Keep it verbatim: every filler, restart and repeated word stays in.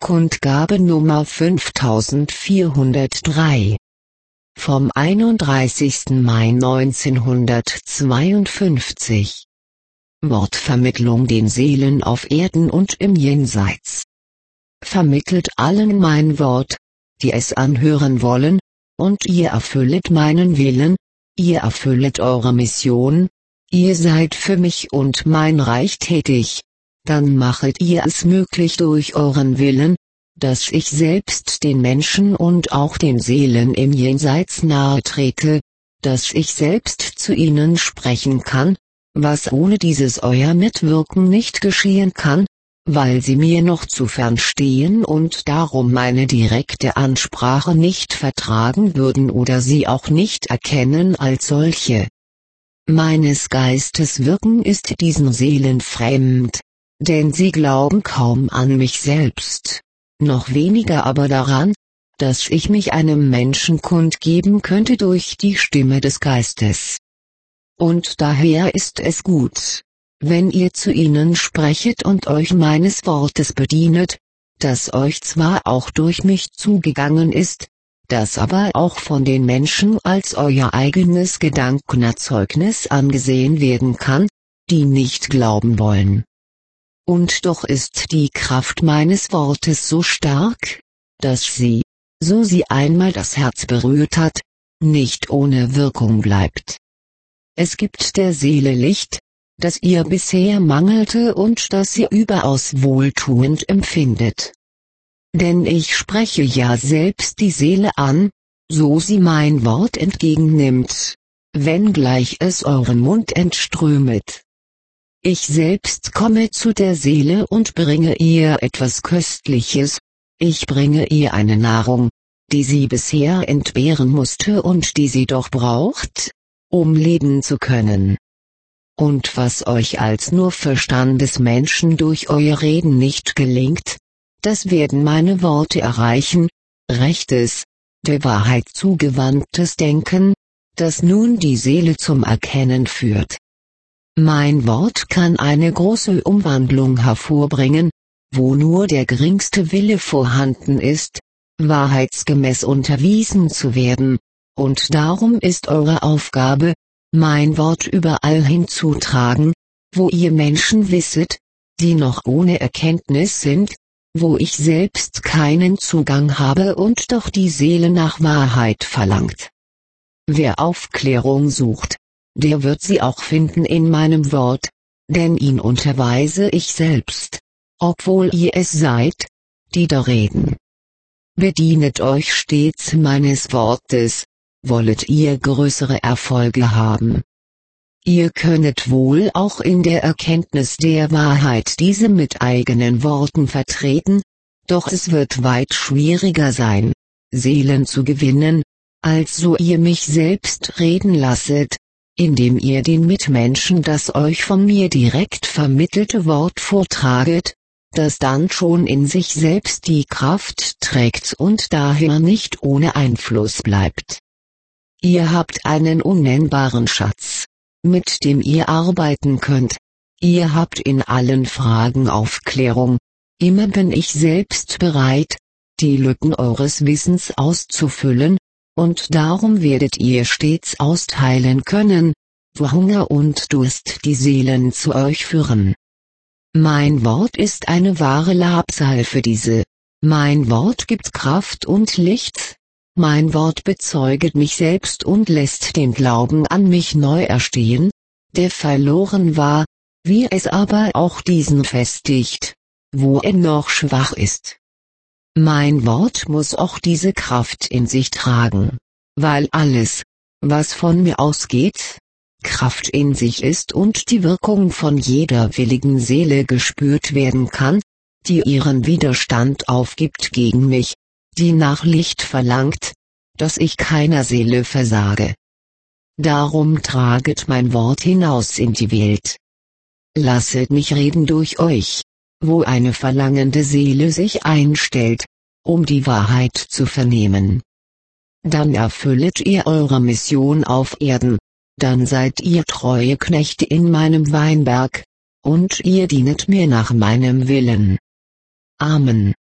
Kundgabe Nummer fünftausendvierhundertdrei. Vom einunddreißigsten Mai neunzehnhundertzweiundfünfzig. Wortvermittlung den Seelen auf Erden und im Jenseits. Vermittelt allen mein Wort, die es anhören wollen, und ihr erfüllet meinen Willen, ihr erfüllet eure Mission, ihr seid für mich und mein Reich tätig. Dann machet ihr es möglich durch euren Willen, dass ich selbst den Menschen und auch den Seelen im Jenseits nahe trete, dass ich selbst zu ihnen sprechen kann, was ohne dieses euer Mitwirken nicht geschehen kann, weil sie mir noch zu fern stehen und darum meine direkte Ansprache nicht vertragen würden oder sie auch nicht erkennen als solche. Meines Geistes Wirken ist diesen Seelen fremd, denn sie glauben kaum an mich selbst, noch weniger aber daran, dass ich mich einem Menschen kundgeben könnte durch die Stimme des Geistes. Und daher ist es gut, wenn ihr zu ihnen sprechet und euch meines Wortes bedienet, das euch zwar auch durch mich zugegangen ist, das aber auch von den Menschen als euer eigenes Gedankenerzeugnis angesehen werden kann, die nicht glauben wollen. Und doch ist die Kraft meines Wortes so stark, dass sie, so sie einmal das Herz berührt hat, nicht ohne Wirkung bleibt. Es gibt der Seele Licht, das ihr bisher mangelte und das sie überaus wohltuend empfindet. Denn ich spreche ja selbst die Seele an, so sie mein Wort entgegennimmt, wenngleich es eurem Mund entströmet. Ich selbst komme zu der Seele und bringe ihr etwas Köstliches, ich bringe ihr eine Nahrung, die sie bisher entbehren musste und die sie doch braucht, um leben zu können. Und was euch als nur Verstandesmenschen durch euer Reden nicht gelingt, das werden meine Worte erreichen, rechtes, der Wahrheit zugewandtes Denken, das nun die Seele zum Erkennen führt. Mein Wort kann eine große Umwandlung hervorbringen, wo nur der geringste Wille vorhanden ist, wahrheitsgemäß unterwiesen zu werden, und darum ist eure Aufgabe, mein Wort überall hinzutragen, wo ihr Menschen wisset, die noch ohne Erkenntnis sind, wo ich selbst keinen Zugang habe und doch die Seele nach Wahrheit verlangt. Wer Aufklärung sucht, der wird sie auch finden in meinem Wort, denn ihn unterweise ich selbst, obwohl ihr es seid, die da reden. Bedienet euch stets meines Wortes, wollet ihr größere Erfolge haben. Ihr könnet wohl auch in der Erkenntnis der Wahrheit diese mit eigenen Worten vertreten, doch es wird weit schwieriger sein, Seelen zu gewinnen, als so ihr mich selbst reden lasset, indem ihr den Mitmenschen das euch von mir direkt vermittelte Wort vortraget, das dann schon in sich selbst die Kraft trägt und daher nicht ohne Einfluss bleibt. Ihr habt einen unnennbaren Schatz, mit dem ihr arbeiten könnt, ihr habt in allen Fragen Aufklärung, immer bin ich selbst bereit, die Lücken eures Wissens auszufüllen, und darum werdet ihr stets austeilen können, wo Hunger und Durst die Seelen zu euch führen. Mein Wort ist eine wahre Labsal für diese, mein Wort gibt Kraft und Licht, mein Wort bezeuget mich selbst und lässt den Glauben an mich neu erstehen, der verloren war, wie es aber auch diesen festigt, wo er noch schwach ist. Mein Wort muss auch diese Kraft in sich tragen, weil alles, was von mir ausgeht, Kraft in sich ist und die Wirkung von jeder willigen Seele gespürt werden kann, die ihren Widerstand aufgibt gegen mich, die nach Licht verlangt, dass ich keiner Seele versage. Darum traget mein Wort hinaus in die Welt. Lasset mich reden durch euch, wo eine verlangende Seele sich einstellt, um die Wahrheit zu vernehmen. Dann erfüllet ihr eure Mission auf Erden, dann seid ihr treue Knechte in meinem Weinberg, und ihr dienet mir nach meinem Willen. Amen.